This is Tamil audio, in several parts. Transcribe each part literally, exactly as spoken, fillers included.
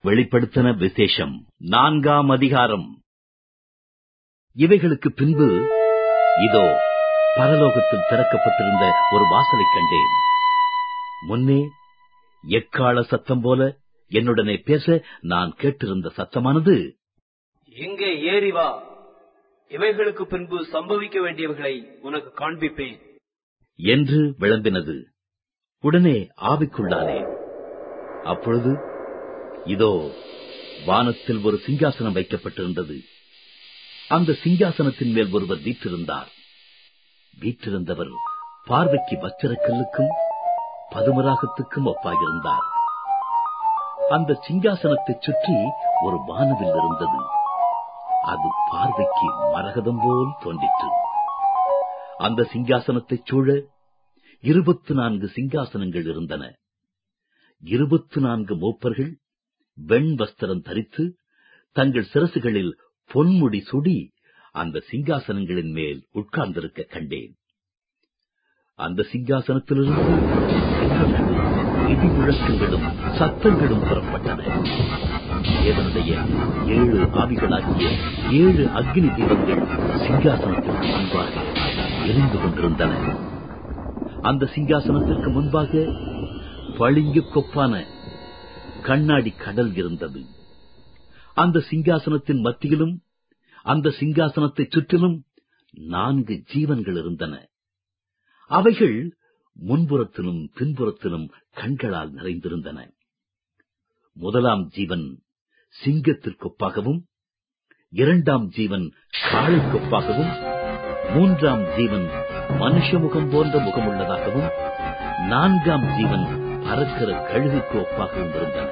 வெளிப்படுத்தின விசேஷம் நான்காம் அதிகாரம். இவைகளுக்கு பின்பு இதோ பரலோகத்தில் திறக்கப்பட்டிருந்த ஒரு வாசலைக் கண்டேன். முன்னே எக்காள சத்தம் போல என்னுடனே பேச நான் கேட்டிருந்த சத்தமானது, இங்கே ஏறி வா, இவைகளுக்கு பின்பு சம்பவிக்க வேண்டியவைகளை உனக்கு காண்பிப்பேன் என்று விளம்பினது. உடனே ஆவிக்குள்ளானே. அப்பொழுது இதோ வானத்தில் ஒரு சிங்காசனம் வைக்கப்பட்டிருந்தது. அந்த சிங்காசனத்தின் மேல் ஒருவர் வீற்றிருந்தார். வீற்றிருந்தவர் பார்வைக்கு வச்சிரக்கல்லுக்கும் பதுமராகத்துக்கும் ஒப்பாயிருந்தார். அந்த சிங்காசனத்தைச் சுற்றி ஒரு வானவில் இருந்தது. அது பார்வைக்கு மரகதம் போல் தோன்றிற்று. அந்த சிங்காசனத்தைச் சூழ இருபத்து நான்கு சிங்காசனங்கள் இருந்தன. இருபத்து நான்கு மூப்பர்கள் வெண் வஸ்திரம் தரித்து தங்கள் சிரசுகளில் பொன்முடி சுடி அந்த சிங்காசனங்களின் மேல் உட்கார்ந்திருக்க கண்டேன். அந்த சிங்காசனத்திலிருந்து இடி முழக்கங்களும் சத்தங்களும் புறப்பட்டன. தேவனுடைய ஏழு ஆவிகளாகிய ஏழு அக்னி தீபங்கள் சிங்காசனத்திற்கு முன்பாக எரிந்து கொண்டிருந்தன. அந்த சிங்காசனத்திற்கு முன்பாக பளிங்கு கொப்பான கண்ணாடி கடல் இருந்தது. அந்த சிங்காசனத்தின் மத்தியிலும் அந்த சிங்காசனத்தைச் சுற்றிலும் நான்கு ஜீவன்கள் இருந்தன. அவைகள் முன்புறத்திலும் பின்புறத்திலும் கண்களால் நிறைந்திருந்தன. முதலாம் ஜீவன் சிங்கத்திற்கொப்பாகவும், இரண்டாம் ஜீவன் காளைக்கொப்பாகவும், மூன்றாம் ஜீவன் மனுஷ முகம் போன்ற முகமுள்ளதாகவும், நான்காம் ஜீவன் பறக்கிற கழுகுக்கு ஒப்பாகவும் இருந்தன.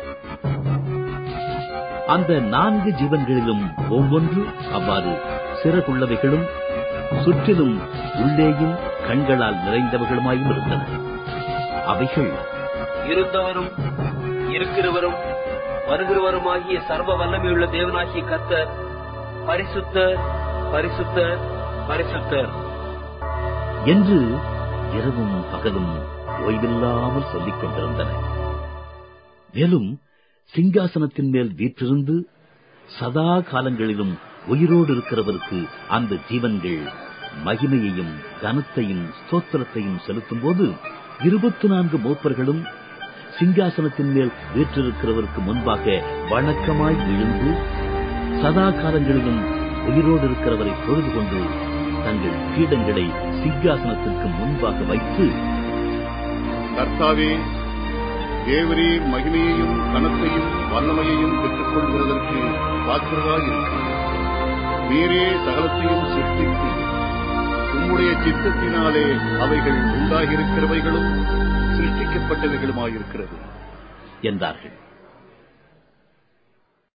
அந்த நான்கு ஜீவன்களிலும் ஒவ்வொன்று அவ்வாறு சிறகுள்ளவைகளும் சுற்றிலும் உள்ளேயும் கண்களால் நிறைந்தவர்களுமாயும் இருந்தன. அவைகள், இருந்தவரும் இருக்கிறவரும் வருகிறவருமாகிய சர்வ வல்லமையுள்ள தேவனாகிய கர்த்தர் பரிசுத்தர், பரிசுத்தர், பரிசுத்தர் என்று இரவும் பகலும் ஓய்வில்லாமல் சொல்லிக் கொண்டிருந்தன. மேலும் சிங்காசனத்தின் மேல் வீற்றிருந்து சதா காலங்களிலும் உயிரோடு இருக்கிறவருக்கு அந்த ஜீவன்கள் மகிமையையும் கனத்தையும் ஸ்தோத்திரத்தையும் செலுத்தும் போது, இருபத்தி நான்கு மூப்பர்களும் சிங்காசனத்தின் மேல் வீற்றிருக்கிறவருக்கு முன்பாக வணக்கமாய் விழுந்து சதா காலங்களிலும் உயிரோடு இருக்கிறவரை தொழுது கொண்டு தங்கள் பீடங்களை சிங்காசனத்திற்கு முன்பாக வைத்து, கர்த்தாவே, தேவரே, மகிமையையும் கனத்தையும் வல்லமையையும் பெற்றுக் கொள்கிறதற்கு பாத்திரராயிருக்கிறார். நீரே சகலத்தையும் சிருஷ்டித்து உம்முடைய சித்தத்தினாலே அவைகள் உண்டாகியிருக்கிறவைகளும் சிருஷ்டிக்கப்பட்டவைகளுமாயிருக்கிறது என்றார்கள்.